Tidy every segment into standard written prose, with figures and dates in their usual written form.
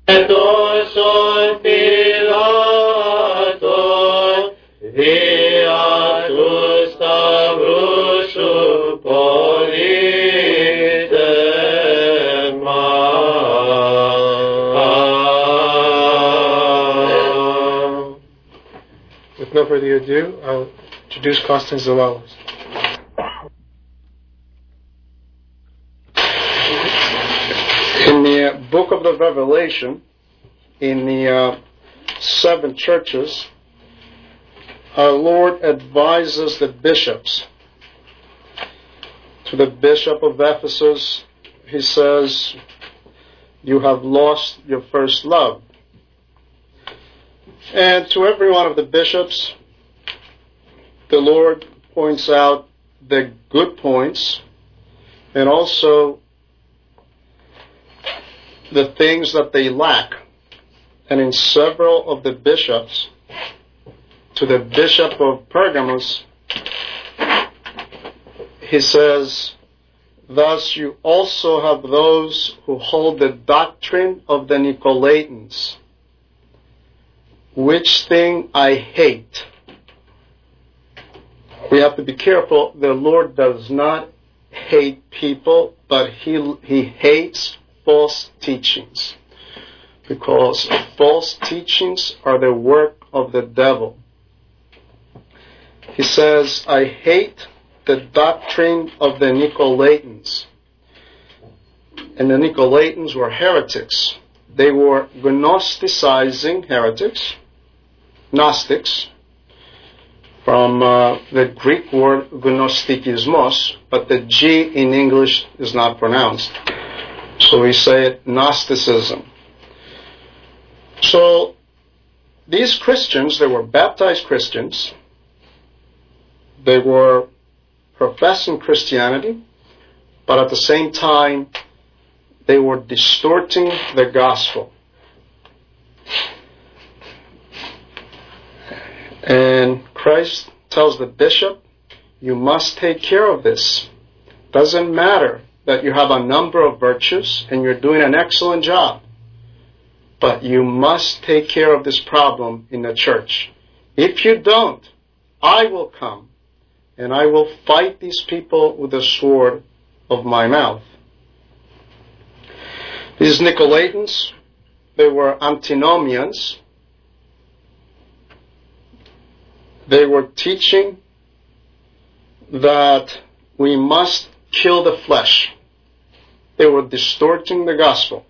Etoson Pilaton, viatus Stavrosu politema. With no further ado, I'll introduce Constance Zalalos. In the book of the Revelation, in the 7 churches, our Lord advises the bishops. To the bishop of Ephesus, he says, you have lost your first love. And to every one of the bishops, the Lord points out the good points and also the things that they lack. And in several of the bishops, to the bishop of Pergamos, he says, thus you also have those who hold the doctrine of the Nicolaitans, which thing I hate. We have to be careful. The Lord does not hate people, but He hates false teachings, because false teachings are the work of the devil. He says, I hate the doctrine of the Nicolaitans. And the Nicolaitans were heretics. They were Gnosticizing heretics, Gnostics, from the Greek word gnostikismos, but the G in English is not pronounced. So we say it Gnosticism. So these Christians, they were baptized Christians. They were professing Christianity, but at the same time, they were distorting the gospel. And Christ tells the bishop, you must take care of this. Doesn't matter that you have a number of virtues and you're doing an excellent job, but you must take care of this problem in the church. If you don't, I will come and I will fight these people with the sword of my mouth. These Nicolaitans, they were antinomians. They were teaching that we must kill the flesh. They were distorting the gospel.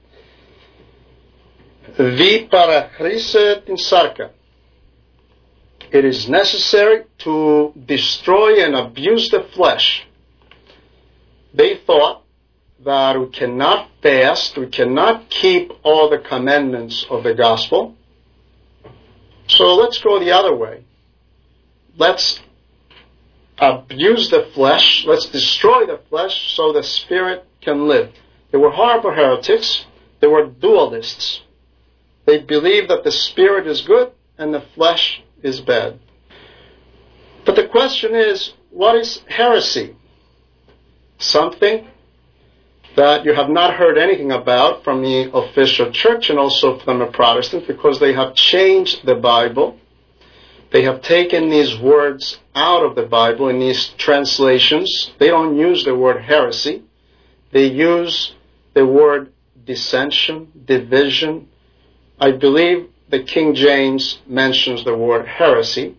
Vi parachriset in sarka. It is necessary to destroy and abuse the flesh. They thought that we cannot fast, we cannot keep all the commandments of the gospel. So let's go the other way. Let's abuse the flesh, let's destroy the flesh so the spirit can live. They were horrible heretics. They were dualists. They believed that the spirit is good and the flesh is bad. But the question is, what is heresy? Something that you have not heard anything about from the official church and also from the Protestants, because they have changed the Bible. They have taken these words out of the Bible in these translations. They don't use the word heresy. They use the word dissension, division. I believe the King James mentions the word heresy.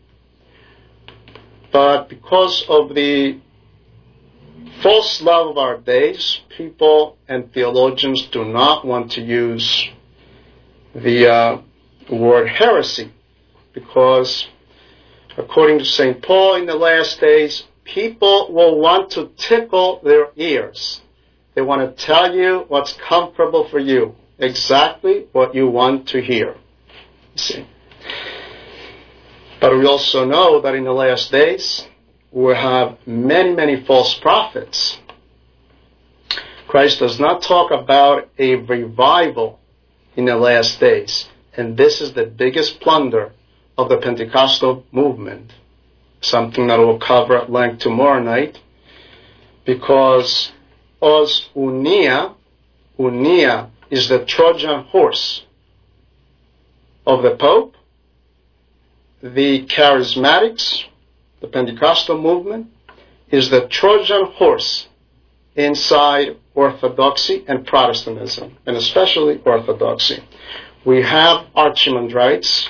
But because of the false love of our days, people and theologians do not want to use the word heresy, because according to St. Paul, in the last days, people will want to tickle their ears. They want to tell you what's comfortable for you, exactly what you want to hear. You see. But we also know that in the last days, we have many, many false prophets. Christ does not talk about a revival in the last days. And this is the biggest plunder of the Pentecostal movement. Something that we'll cover at length tomorrow night. Because os unia is the Trojan horse of the Pope. The Charismatics, the Pentecostal movement, is the Trojan horse inside Orthodoxy and Protestantism, and especially Orthodoxy. We have Archimandrites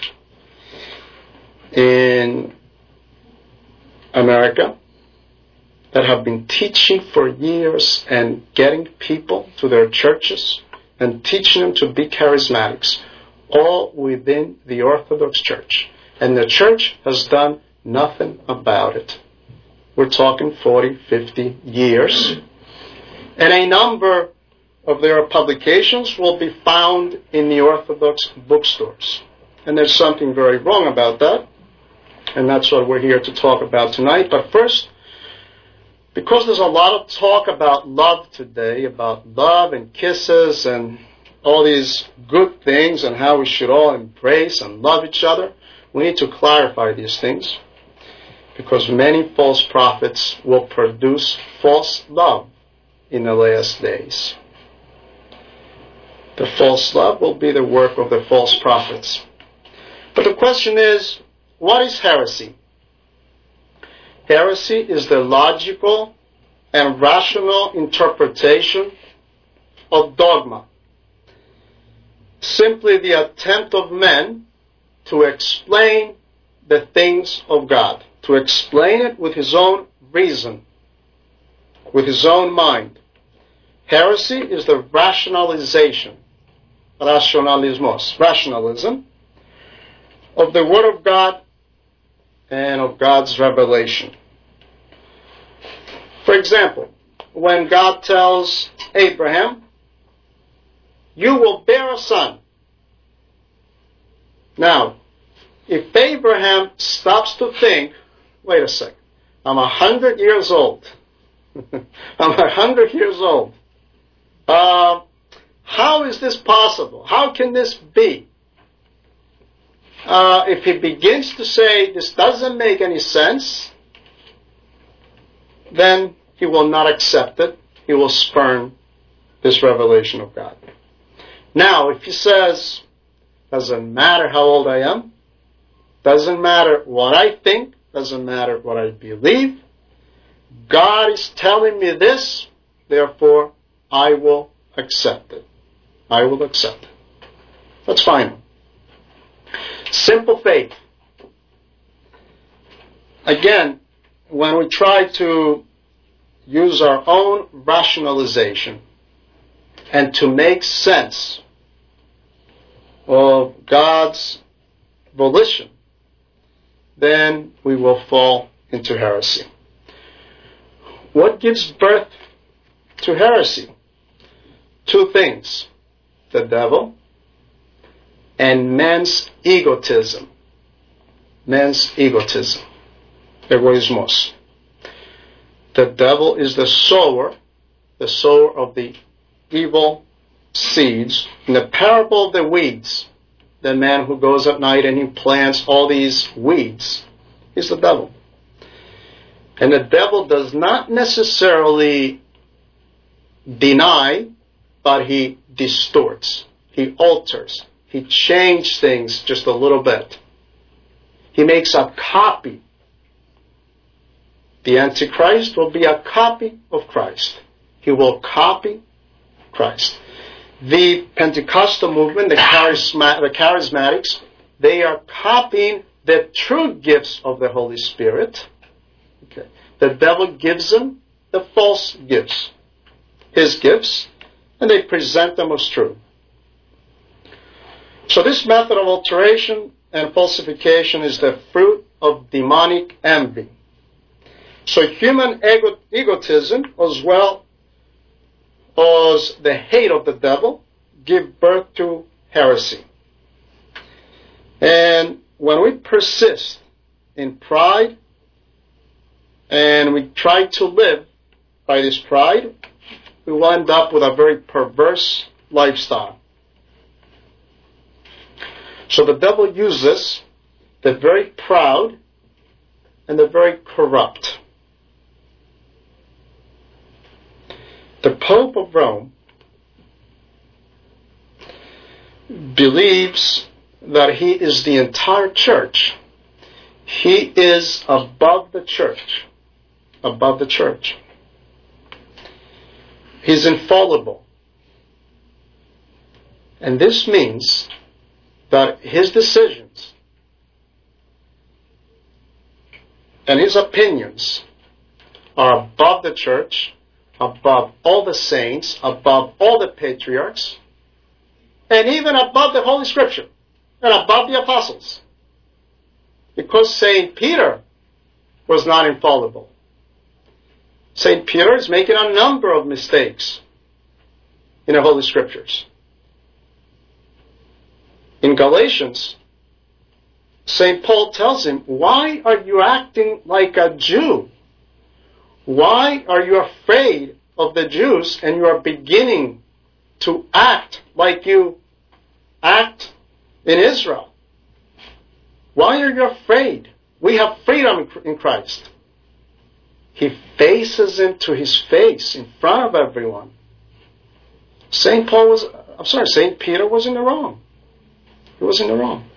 in America that have been teaching for years and getting people to their churches and teaching them to be charismatics, all within the Orthodox Church. And the church has done nothing about it. We're talking 40, 50 years. And a number of their publications will be found in the Orthodox bookstores. And there's something very wrong about that. And that's what we're here to talk about tonight. But first, because there's a lot of talk about love today, about love and kisses and all these good things and how we should all embrace and love each other, we need to clarify these things, because many false prophets will produce false love in the last days. The false love will be the work of the false prophets. But the question is, what is heresy? Heresy is the logical and rational interpretation of dogma. Simply the attempt of men to explain the things of God, to explain it with his own reason, with his own mind. Heresy is the rationalization, rationalism of the Word of God and of God's revelation. For example, when God tells Abraham, "You will bear a son." Now, if Abraham stops to think, wait a second, I'm 100 years old. I'm 100 years old. How is this possible? How can this be? If he begins to say this doesn't make any sense, then he will not accept it. He will spurn this revelation of God. Now, if he says, doesn't matter how old I am, doesn't matter what I think, doesn't matter what I believe, God is telling me this, therefore I will accept it. I will accept it. That's fine. Simple faith. Again, when we try to use our own rationalization and to make sense of God's volition, then we will fall into heresy. What gives birth to heresy? Two things: the devil and man's egotism. Man's egotism. Egoismos. The devil is the sower of the evil seeds. In the parable of the weeds, the man who goes at night and he plants all these weeds is the devil. And the devil does not necessarily deny, but he distorts, he alters, he changes things just a little bit. He makes a copy. The Antichrist will be a copy of Christ. He will copy Christ. The Pentecostal movement, the Charismatics, they are copying the true gifts of the Holy Spirit. Okay. The devil gives them the false gifts, his gifts, and they present them as true. So this method of alteration and falsification is the fruit of demonic envy. So human egotism, as well as the hate of the devil, give birth to heresy. And when we persist in pride and we try to live by this pride, we will end up with a very perverse lifestyle. So the devil uses the very proud and the very corrupt. The Pope of Rome believes that he is the entire church. He is above the church. Above the church. He's infallible. And this means that his decisions and his opinions are above the church, above all the saints, above all the patriarchs, and even above the Holy Scripture, and above the apostles. Because St. Peter was not infallible. St. Peter is making a number of mistakes in the Holy Scriptures. In Galatians, St. Paul tells him, why are you acting like a Jew? Why are you afraid of the Jews and you are beginning to act like you act in Israel? Why are you afraid? We have freedom in Christ. He faces him to his face in front of everyone. St. Peter was in the wrong. He was in the wrong.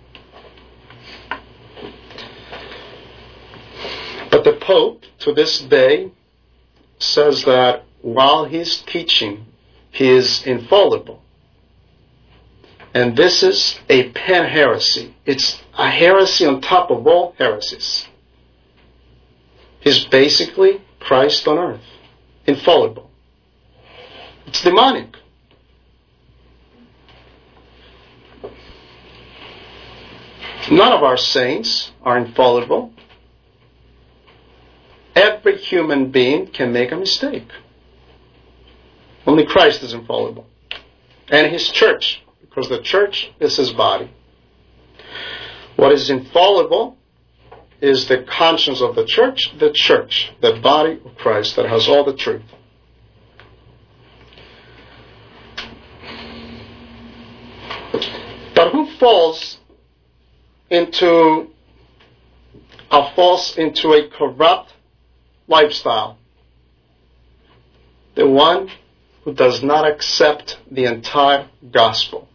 But the Pope, to this day, says that while he's teaching, he is infallible. And this is a pan-heresy. It's a heresy on top of all heresies. He's basically Christ on earth, infallible. It's demonic. None of our saints are infallible. Every human being can make a mistake. Only Christ is infallible. And his church, because the church is his body. What is infallible is the conscience of the church, the body of Christ that has all the truth. But who falls into a corrupt lifestyle? The one who does not accept the entire gospel.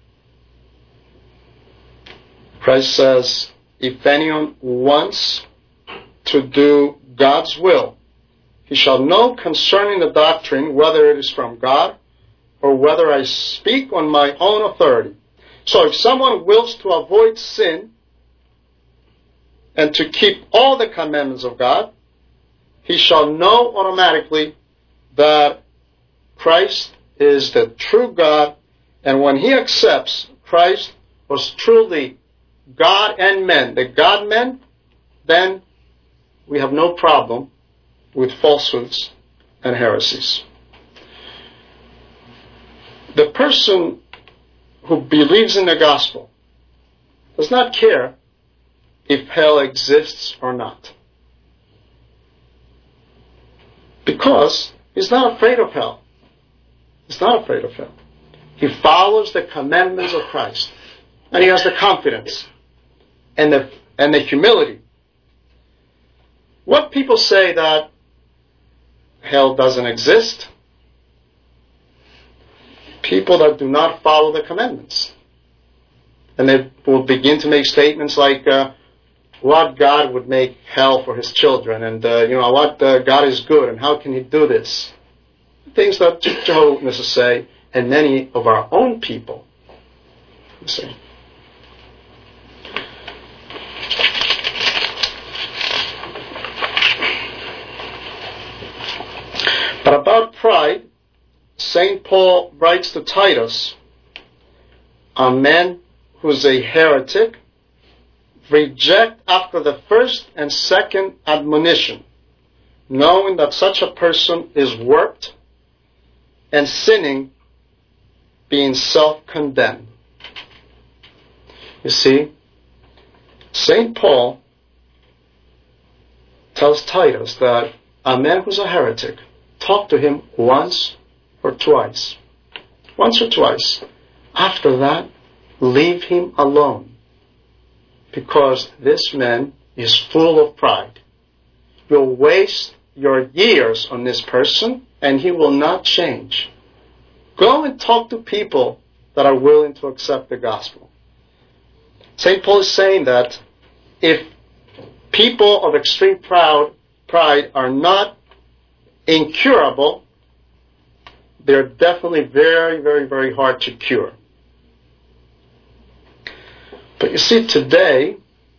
Christ says, if anyone wants to do God's will, he shall know concerning the doctrine whether it is from God or whether I speak on my own authority. So if someone wills to avoid sin and to keep all the commandments of God, he shall know automatically that Christ is the true God, and when he accepts Christ was truly God and men, the God-men, then we have no problem with falsehoods and heresies. The person who believes in the gospel does not care if hell exists or not, because he's not afraid of hell. He's not afraid of hell. He follows the commandments of Christ, and he has the confidence and the humility. What people say that hell doesn't exist? People that do not follow the commandments. And they will begin to make statements like, what God would make hell for his children, and what God is good, and how can he do this? Things that Jehovah's Witnesses say, and many of our own people say. But about pride, St. Paul writes to Titus, a man who is a heretic, reject after the first and second admonition, knowing that such a person is warped and sinning, being self-condemned. You see, St. Paul tells Titus that a man who's a heretic, talk to him once or twice. Once or twice. After that, leave him alone, because this man is full of pride. You'll waste your years on this person, and he will not change. Go and talk to people that are willing to accept the gospel. St. Paul is saying that if people of extreme pride are not incurable, they're definitely very, very, very hard to cure. But you see, today,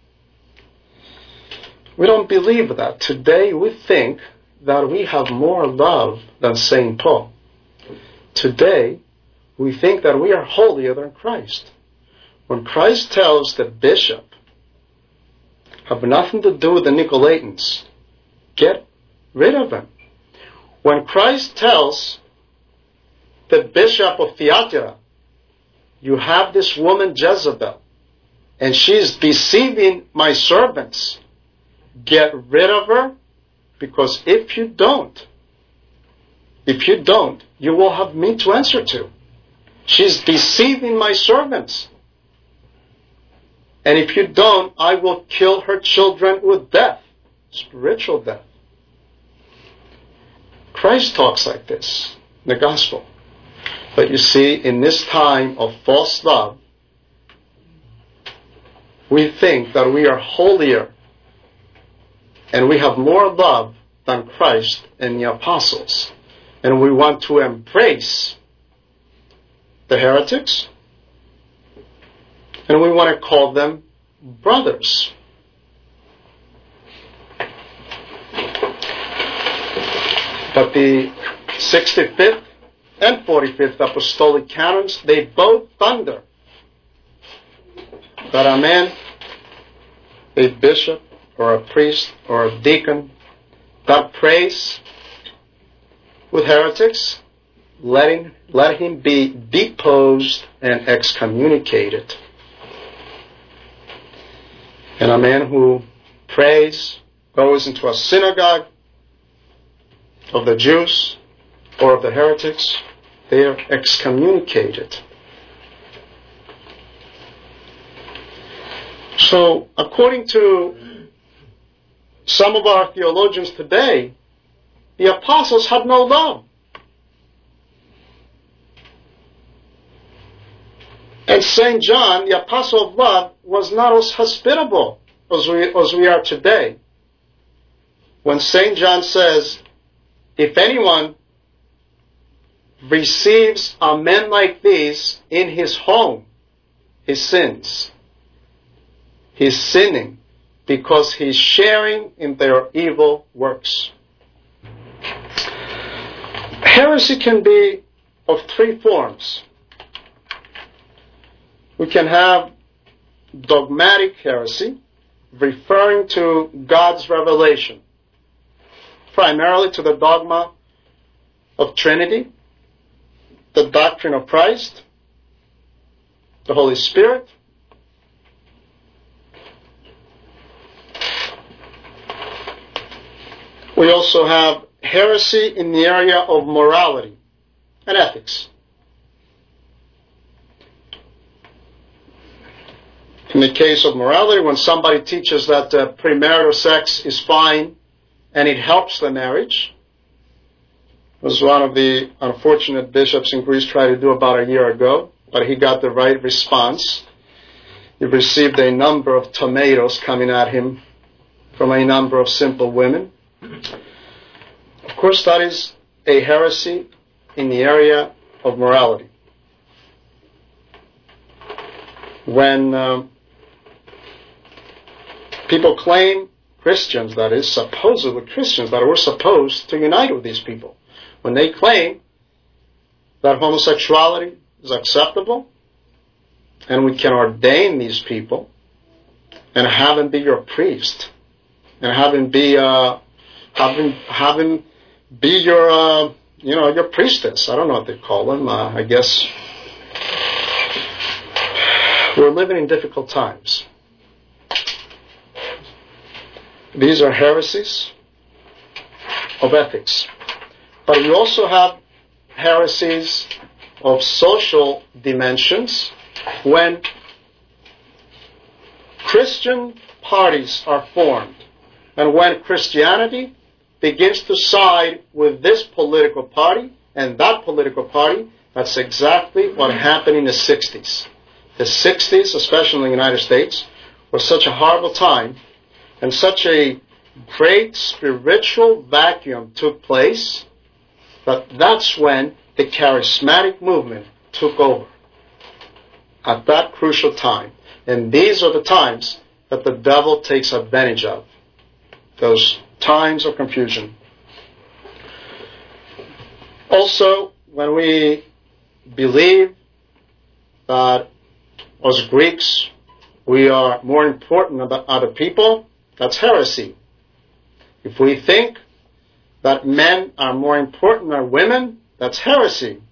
we don't believe that. Today, we think that we have more love than St. Paul. Today, we think that we are holier than Christ. When Christ tells the bishop, have nothing to do with the Nicolaitans, get rid of them. When Christ tells the bishop of Thyatira, you have this woman Jezebel, and she's deceiving my servants, get rid of her, because if you don't, you will have me to answer to. She's deceiving my servants. And if you don't, I will kill her children with death, spiritual death. Christ talks like this in the gospel. But you see, in this time of false love, we think that we are holier and we have more love than Christ and the apostles. And we want to embrace the heretics, and we want to call them brothers. But the 65th and 45th Apostolic Canons, they both thunder that a man, a bishop, or a priest, or a deacon, that prays with heretics, let him be deposed and excommunicated. And a man who prays, goes into a synagogue of the Jews or of the heretics, they are excommunicated. So, according to some of our theologians today, the apostles had no love. And St. John, the apostle of love, was not as hospitable as we are today. When St. John says, if anyone receives a man like these in his home, he sins. He's sinning because he's sharing in their evil works. Heresy can be of three forms. We can have dogmatic heresy, referring to God's revelation, primarily to the dogma of Trinity, the doctrine of Christ, the Holy Spirit. We also have heresy in the area of morality and ethics. In the case of morality, when somebody teaches that premarital sex is fine and it helps the marriage, was one of the unfortunate bishops in Greece tried to do about a year ago, but he got the right response. He received a number of tomatoes coming at him from a number of simple women. Of course, that is a heresy in the area of morality. When people claim, Christians that is, supposedly Christians, that we're supposed to unite with these people, when they claim that homosexuality is acceptable and we can ordain these people and have him be your priest and have him be your your priestess. I don't know what they call them. I guess we're living in difficult times. These are heresies of ethics. But we also have heresies of social dimensions when Christian parties are formed and when Christianity begins to side with this political party and that political party That's exactly what happened in the 60s. The 60s, especially in the United States, was such a horrible time, and such a great spiritual vacuum took place, that that's when the charismatic movement took over. At that crucial time. And these are the times that the devil takes advantage of. Those times of confusion. Also, when we believe that as Greeks we are more important than other people, that's heresy. If we think that men are more important than women, that's heresy.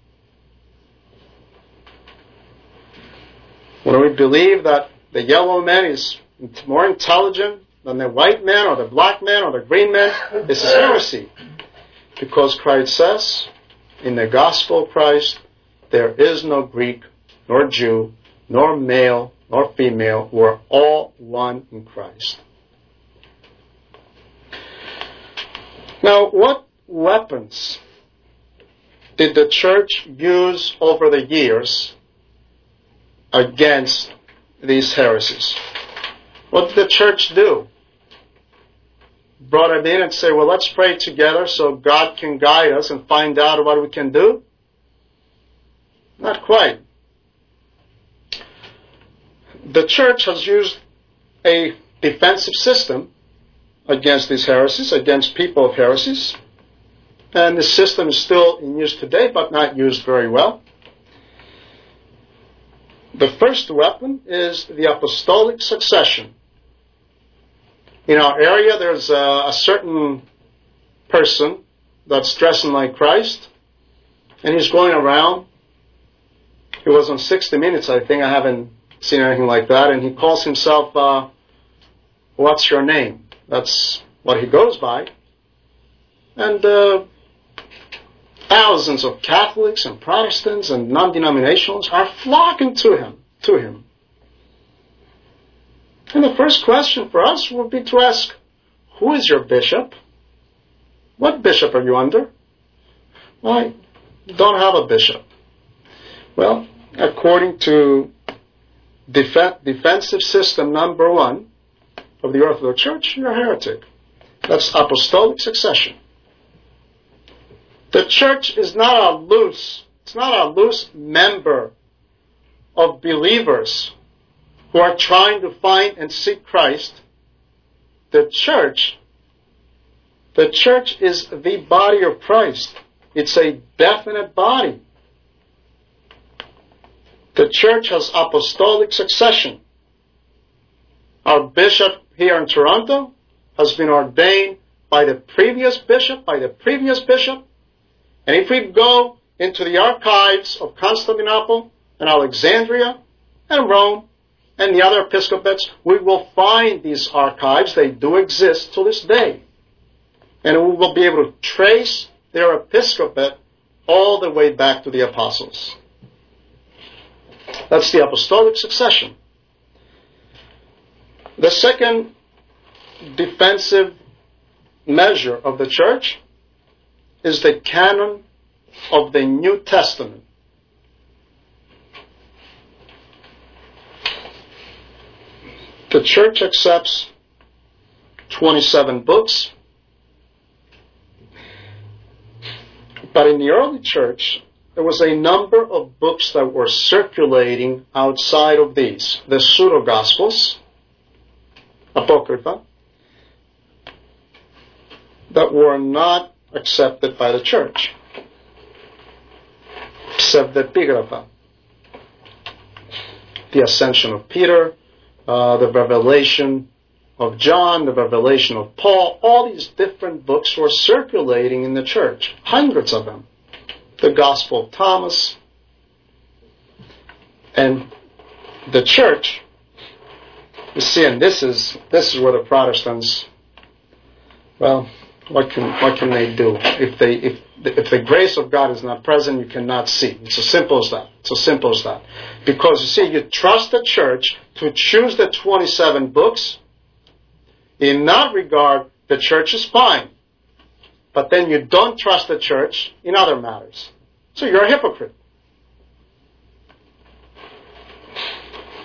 When we believe that the yellow man is more intelligent than the white man or the black man or the green man, this is heresy. Because Christ says, in the gospel of Christ, there is no Greek, nor Jew, nor male, nor female. We're all one in Christ. Now, what weapons did the church use over the years against these heresies? What did the church do? Brought it in and say, well, let's pray together so God can guide us and find out what we can do? Not quite. The church has used a defensive system against these heresies, against people of heresies. And this system is still in use today, but not used very well. The first weapon is the apostolic succession. In our area, there's a certain person that's dressing like Christ, and he's going around. He was on 60 Minutes, I think. I haven't seen anything like that. And he calls himself, what's your name? That's what he goes by. And thousands of Catholics and Protestants and non-denominationals are flocking to him. And the first question for us would be to ask, who is your bishop? What bishop are you under? Well, I don't have a bishop. Well, according to defensive system number 1 of the Orthodox Church, you're a heretic. That's apostolic succession. The church is not a loose member of believers who are trying to find and seek Christ. The church is the body of Christ. It's a definite body. The church has apostolic succession. Our bishop here in Toronto has been ordained by the previous bishop. And if we go into the archives of Constantinople and Alexandria and Rome and the other episcopates, we will find these archives. They do exist to this day. And we will be able to trace their episcopate all the way back to the apostles. That's the apostolic succession. The second defensive measure of the church is the canon of the New Testament. The church accepts 27 books, but in the early church, there was a number of books that were circulating outside of these. The pseudo-gospels, Apocrypha, that were not accepted by the church. Pseudepigrapha, the Ascension of Peter, the Revelation of John, the Revelation of Paul, all these different books were circulating in the church, hundreds of them. The Gospel of Thomas. And the church, you see, and this is where the Protestants, well, what can they do? If the grace of God is not present, you cannot see. It's as simple as that. Because you see, you trust the church to choose the 27 books. In that regard, the church is fine. But then you don't trust the church in other matters. So you're a hypocrite.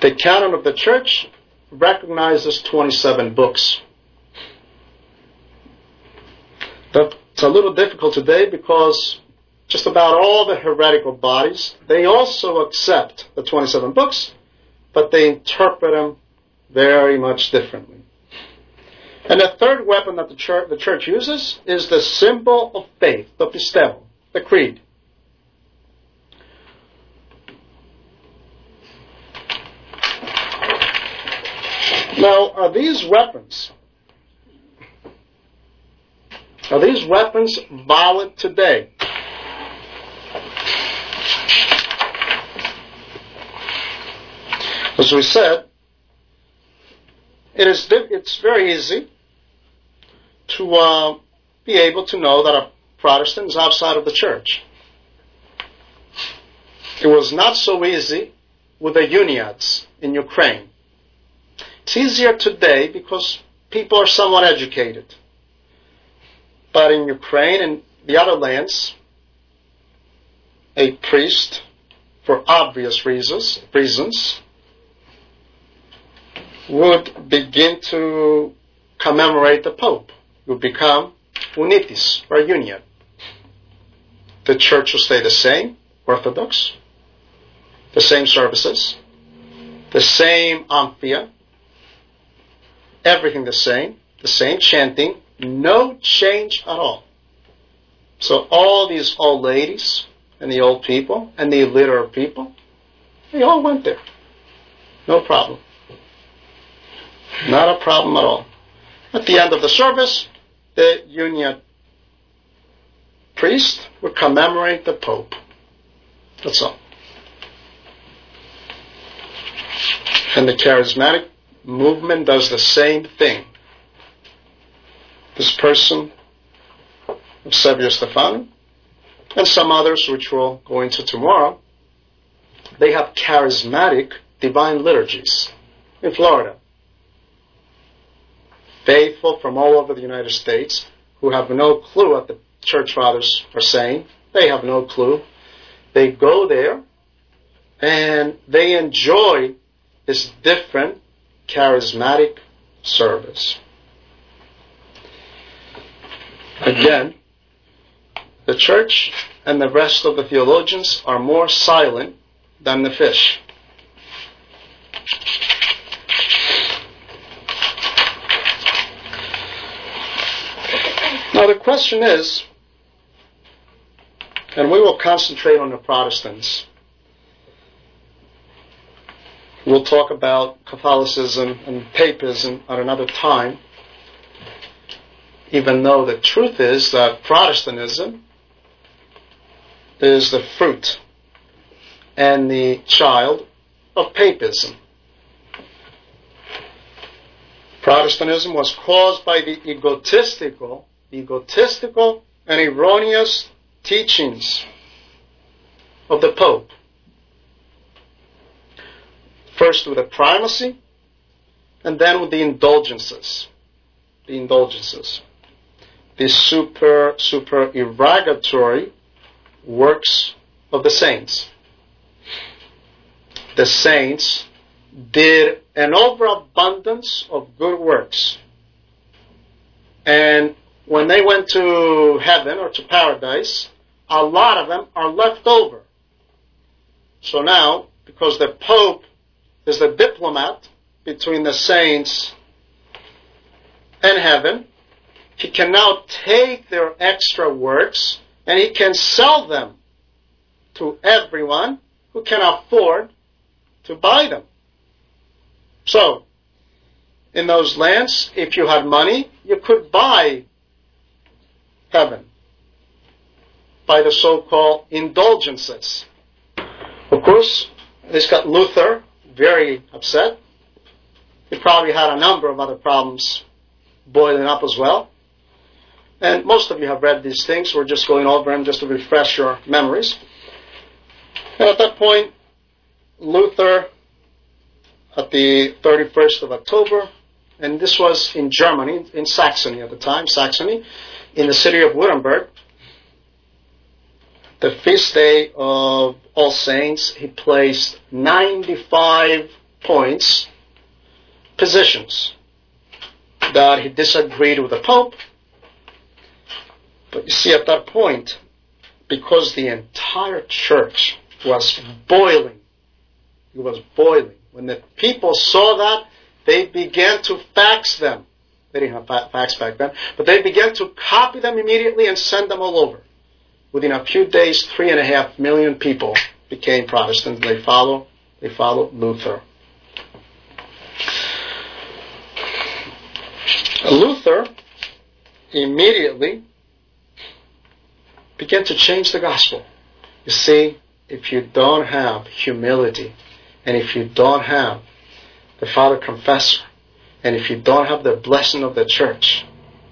The canon of the church recognizes 27 books. It's a little difficult today because just about all the heretical bodies, they also accept the 27 books, but they interpret them very much differently. And the third weapon that the church uses is the symbol of faith, the pistemo, the creed. Now, are these weapons valid today? As we said, it's very easy to be able to know that a Protestant is outside of the church. It was not so easy with the Uniats in Ukraine. It's easier today because people are somewhat educated. But in Ukraine and the other lands, a priest, for obvious reasons, would begin to commemorate the Pope. Would become unitis, or union. The church will stay the same, Orthodox, the same services, the same amphia, everything the same chanting, no change at all. So all these old ladies and the old people and the illiterate people, they all went there. No problem. Not a problem at all. At the end of the service, the Union priest would commemorate the Pope. That's all. And the charismatic movement does the same thing. This person, Eusebio Stefano, and some others which we'll go into tomorrow, they have charismatic divine liturgies in Florida. Faithful from all over the United States who have no clue what the church fathers are saying. They have no clue. They go there and they enjoy this different charismatic service. Again, the church and the rest of the theologians are more silent than the fish. Now the question is, and we will concentrate on the Protestants. We'll talk about Catholicism and Papism at another time, even though the truth is that Protestantism is the fruit and the child of Papism. Protestantism was caused by the egotistical and erroneous teachings of the Pope. First with the primacy, and then with the indulgences. The supererogatory works of the saints. The saints did an overabundance of good works. And when they went to heaven or to paradise, a lot of them are left over. So now, because the Pope is the diplomat between the saints and heaven, he can now take their extra works and he can sell them to everyone who can afford to buy them. So, in those lands, if you had money, you could buy heaven by the so-called indulgences. Of course, this got Luther very upset. He probably had a number of other problems boiling up as well. And most of you have read these things. We're just going over them just to refresh your memories. And at that point, Luther, at the 31st of October, and this was in Germany, in Saxony at the time, in the city of Wittenberg, the feast day of All Saints, he placed 95 points positions that he disagreed with the Pope. But you see, at that point, because the entire church was boiling, it was boiling. When the people saw that, they began to fax them. They didn't have fax back then, but they began to copy them immediately and send them all over. Within a few days, 3.5 million people became Protestants. They followed Luther. Luther immediately began to change the gospel. You see, if you don't have humility, and if you don't have the Father Confessor, and if you don't have the blessing of the church,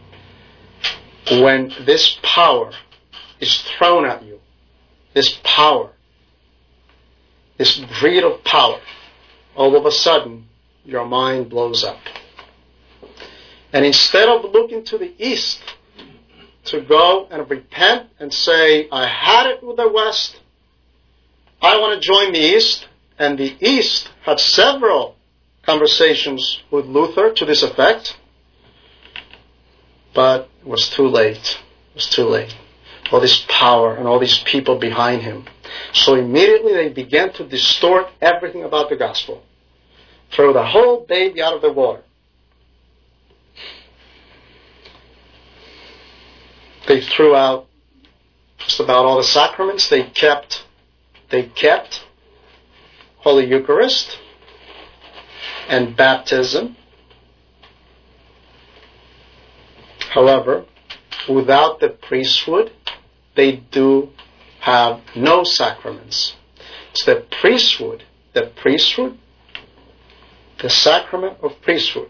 when this power is thrown at you, this power, this greed of power, all of a sudden, your mind blows up. And instead of looking to the east to go and repent and say, I had it with the West, I want to join the East, and the East had several conversations with Luther to this effect, but it was too late. It was too late. All this power and all these people behind him. So immediately they began to distort everything about the gospel. Throw the whole baby out of the water. They threw out just about all the sacraments. They kept Holy Eucharist and baptism. However, without the priesthood, they do have no sacraments. It's the priesthood, the sacrament of priesthood,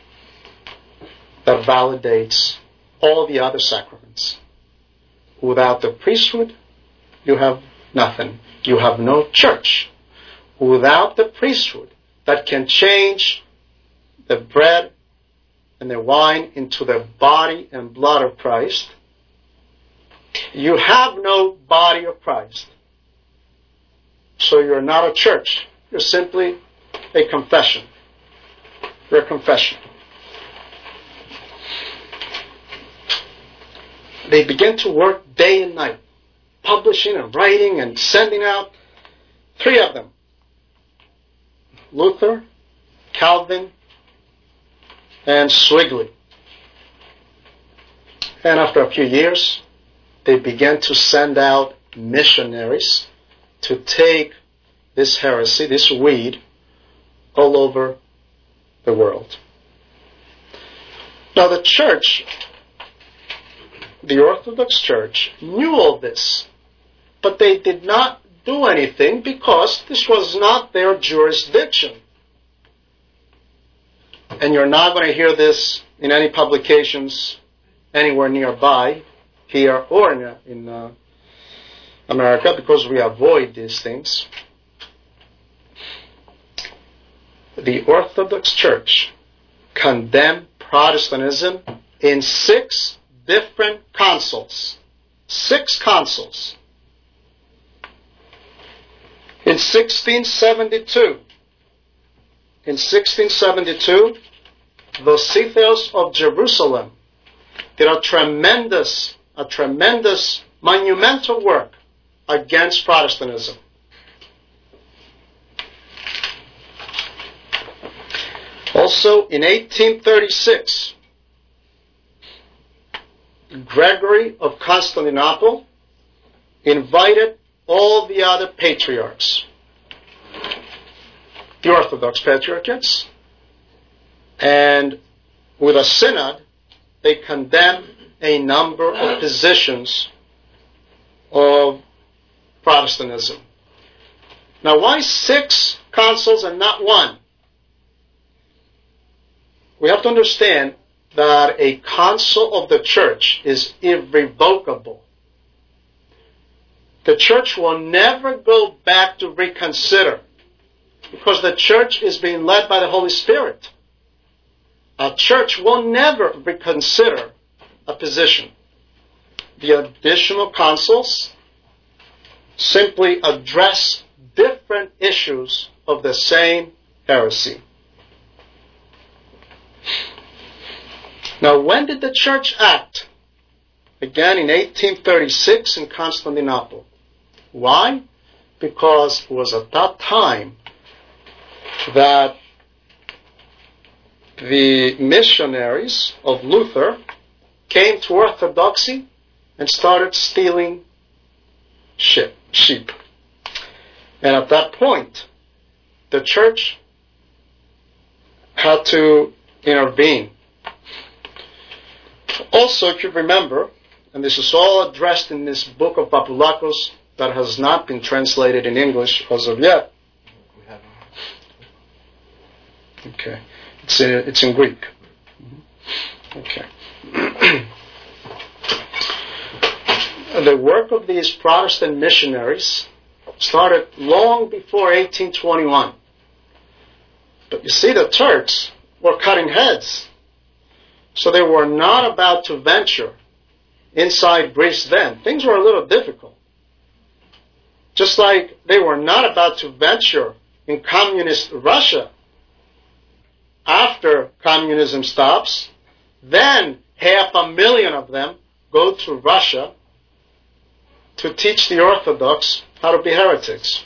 that validates all the other sacraments. Without the priesthood, you have nothing. You have no church. Without the priesthood that can change the bread and the wine into the body and blood of Christ, you have no body of Christ. So you're not a church. You're simply a confession. You're a confession. They begin to work day and night, publishing and writing and sending out. 3 of them: Luther, Calvin, and Zwingli. And after a few years, they began to send out missionaries to take this heresy, this weed, all over the world. Now the church, the Orthodox Church, knew all this, but they did not do anything because this was not their jurisdiction. And you're not going to hear this in any publications anywhere nearby, here or in America, because we avoid these things. The Orthodox Church condemned Protestantism in 6 different councils. 6 councils. In 1672, the Scythians of Jerusalem did a tremendous monumental work against Protestantism. Also, in 1836, Gregory of Constantinople invited all the other patriarchs, the Orthodox patriarchates, and with a synod, they condemned a number of positions of Protestantism. Now, why 6 councils and not 1? We have to understand that a council of the church is irrevocable. The church will never go back to reconsider, because the church is being led by the Holy Spirit. A church will never reconsider a position. The additional councils simply address different issues of the same heresy. Now, when did the church act? Again, in 1836 in Constantinople. Why? Because it was at that time that the missionaries of Luther came to Orthodoxy and started stealing sheep. And at that point, the church had to intervene. Also, if you remember, and this is all addressed in this book of Papulakos that has not been translated in English as of yet. Okay. It's in Greek. Okay. The work of these Protestant missionaries started long before 1821. But you see, the Turks were cutting heads. So they were not about to venture inside Greece then. Things were a little difficult. Just like they were not about to venture in communist Russia. After communism stops, then 500,000 of them go to Russia to teach the Orthodox how to be heretics.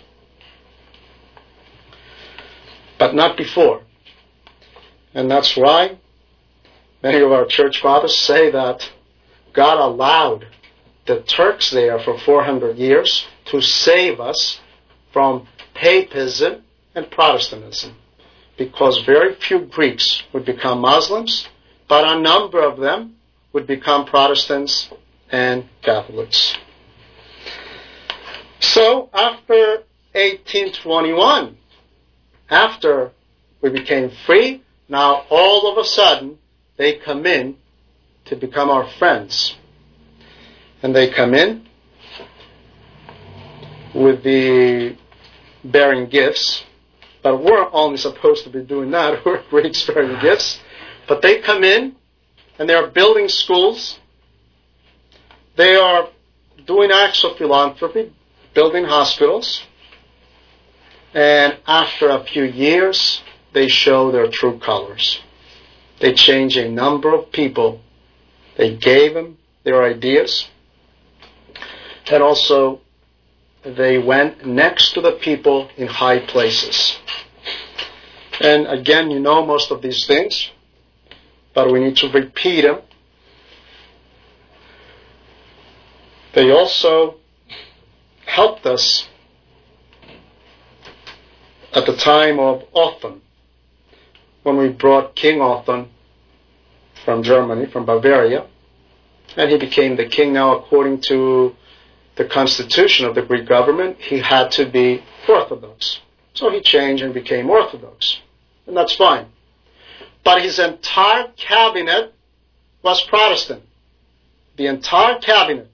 But not before. And that's why many of our church fathers say that God allowed the Turks there for 400 years to save us from papism and Protestantism. Because very few Greeks would become Muslims, but a number of them would become Protestants and Catholics. So, after 1821, after we became free, now all of a sudden, they come in to become our friends. And they come in with the bearing gifts. But we're only supposed to be doing that. We're Greeks bearing gifts. But they come in and they're building schools. They are doing acts of philanthropy, building hospitals. And after a few years, they show their true colors. They change a number of people. They gave them their ideas. And also, they went next to the people in high places. And again, you know most of these things, but we need to repeat them. They also helped us at the time of Otton, when we brought King Otton from Germany, from Bavaria, and he became the king. Now, according to the constitution of the Greek government, he had to be Orthodox. So he changed and became Orthodox. And that's fine. But his entire cabinet was Protestant. The entire cabinet.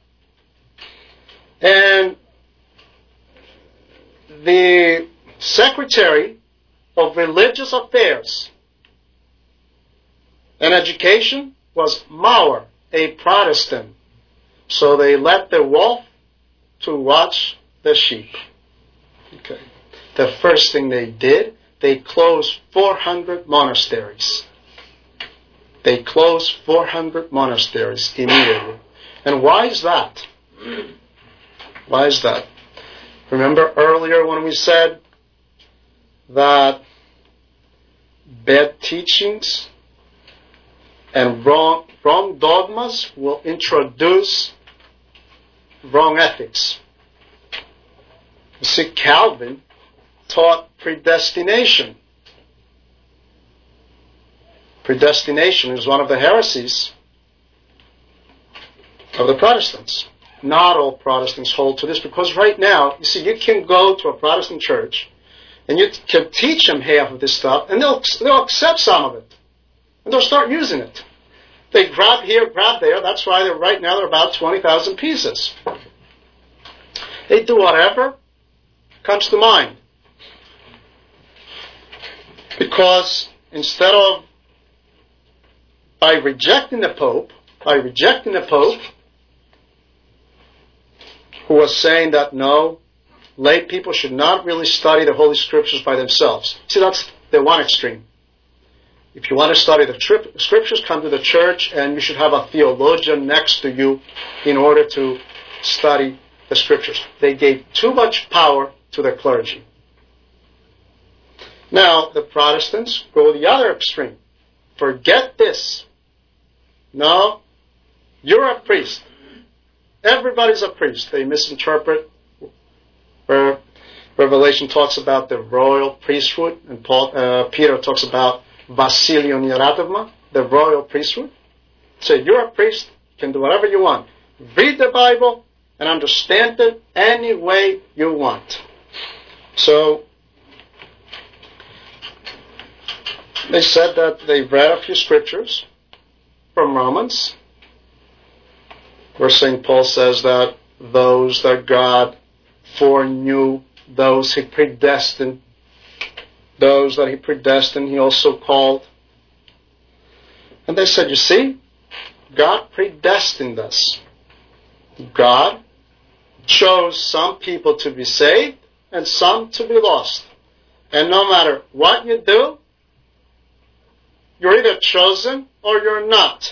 And the Secretary of Religious Affairs and Education was Mauer, a Protestant. So they let the wolf to watch the sheep. Okay. The first thing they did, they closed 400 monasteries. They closed 400 monasteries immediately. And why is that? Why is that? Remember earlier when we said that bad teachings and wrong dogmas will introduce wrong ethics. You see, Calvin taught predestination. Predestination is one of the heresies of the Protestants. Not all Protestants hold to this, because right now, you see, you can go to a Protestant church and you can teach them half of this stuff, and they'll accept some of it, and they'll start using it. They grab here, grab there. That's why right now they're about 20,000 pieces. They do whatever comes to mind. Because instead of by rejecting the Pope, who was saying that no, lay people should not really study the Holy Scriptures by themselves. See, that's the one extreme. If you want to study the Scriptures, come to the church, and you should have a theologian next to you in order to study the Scriptures. They gave too much power to the clergy. Now, the Protestants go the other extreme. Forget this. No, you're a priest. Everybody's a priest. They misinterpret where Revelation talks about the royal priesthood, and Peter talks about Vasilion Yeratovma, the royal priesthood. So you're a priest, you can do whatever you want. Read the Bible and understand it any way you want. So they said that they read a few scriptures from Romans, where St. Paul says that those that God foreknew, those he predestined, those that he predestined, he also called. And they said, you see, God predestined us. God chose some people to be saved and some to be lost. And no matter what you do, you're either chosen or you're not.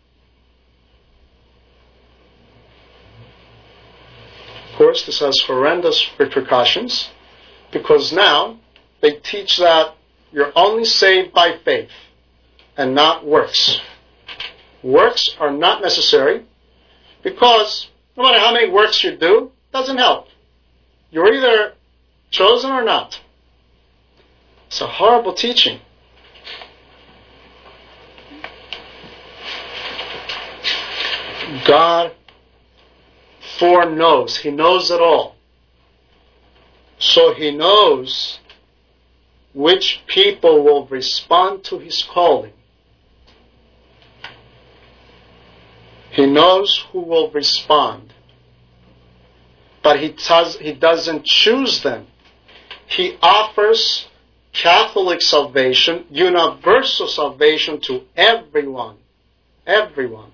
Of course, this has horrendous repercussions, because now they teach that you're only saved by faith and not works. Works are not necessary, because no matter how many works you do, it doesn't help. You're either chosen or not. It's a horrible teaching. God foreknows. He knows it all. So he knows which people will respond to his calling. He knows who will respond. But he doesn't choose them. He offers Catholic salvation, universal salvation to everyone. Everyone.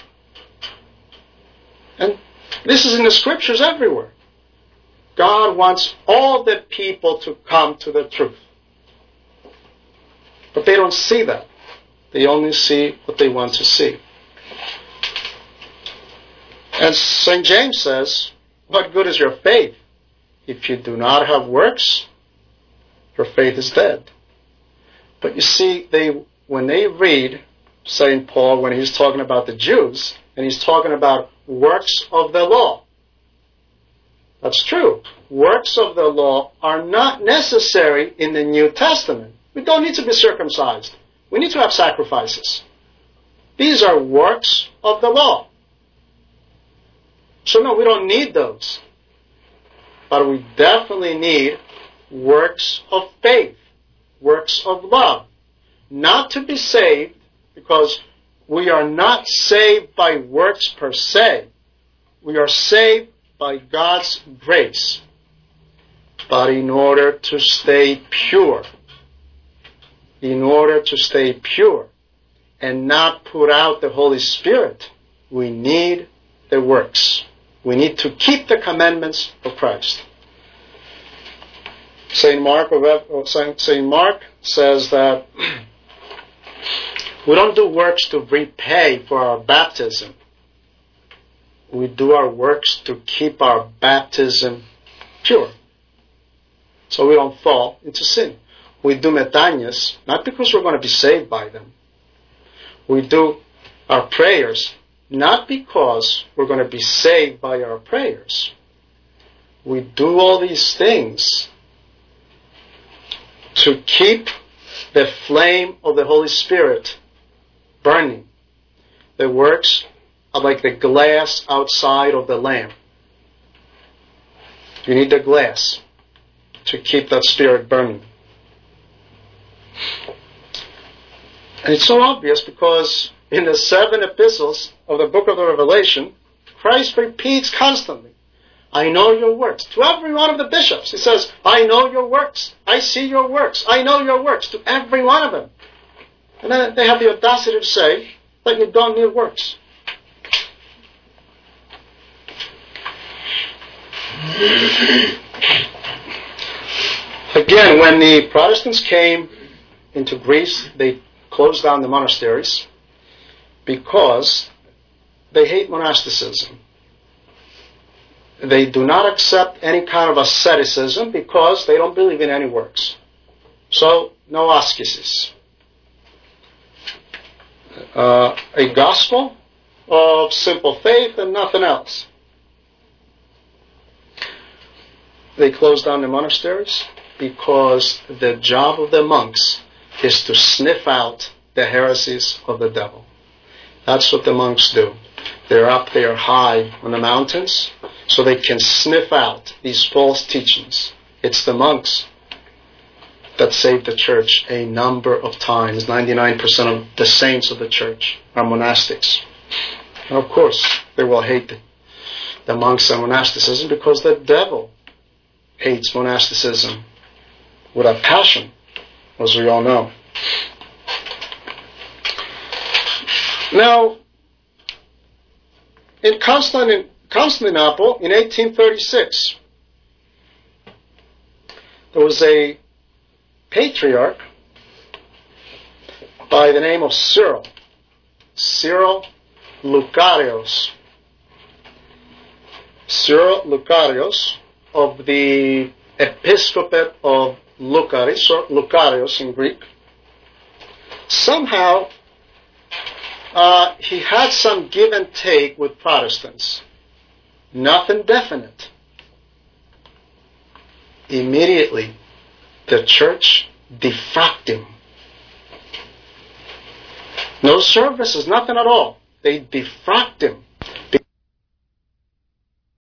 And this is in the Scriptures everywhere. God wants all the people to come to the truth. But they don't see that. They only see what they want to see. And St. James says, what good is your faith? If you do not have works, your faith is dead. But you see, when they read St. Paul, when he's talking about the Jews, and he's talking about works of the law. That's true. Works of the law are not necessary in the New Testament. We don't need to be circumcised. We need to have sacrifices. These are works of the law. So no, we don't need those. But we definitely need works of faith, works of love. Not to be saved, because we are not saved by works per se. We are saved by God's grace. But in order to stay pure, and not put out the Holy Spirit, we need the works. We need to keep the commandments of Christ. St. Mark says that we don't do works to repay for our baptism. We do our works to keep our baptism pure, so we don't fall into sin. We do metanias, not because we're going to be saved by them. We do our prayers, not because we're going to be saved by our prayers. We do all these things to keep the flame of the Holy Spirit burning. The works are like the glass outside of the lamp. You need the glass to keep that spirit burning. And it's so obvious because in the 7 epistles of the book of the Revelation, Christ repeats constantly, I know your works. To every one of the bishops, he says, I know your works. I see your works. I know your works. To every one of them. And then they have the audacity to say that you don't need works. Again, when the Protestants came into Greece, they closed down the monasteries because they hate monasticism. They do not accept any kind of asceticism because they don't believe in any works. So, no ascesis. A gospel of simple faith and nothing else. They closed down the monasteries because the job of the monks is to sniff out the heresies of the devil. That's what the monks do. They're up there high on the mountains so they can sniff out these false teachings. It's the monks that saved the church a number of times. 99% of the saints of the church are monastics. And of course, they will hate the monks and monasticism because the devil hates monasticism with a passion, as we all know. Now, in Constantinople, in 1836, there was a patriarch by the name of Cyril Lucarios. Cyril Lucarios of the Episcopate of Lucaris, or Lucarios in Greek. Somehow, he had some give and take with Protestants. Nothing definite. Immediately, the church defrocked him. No services, nothing at all. They defrocked him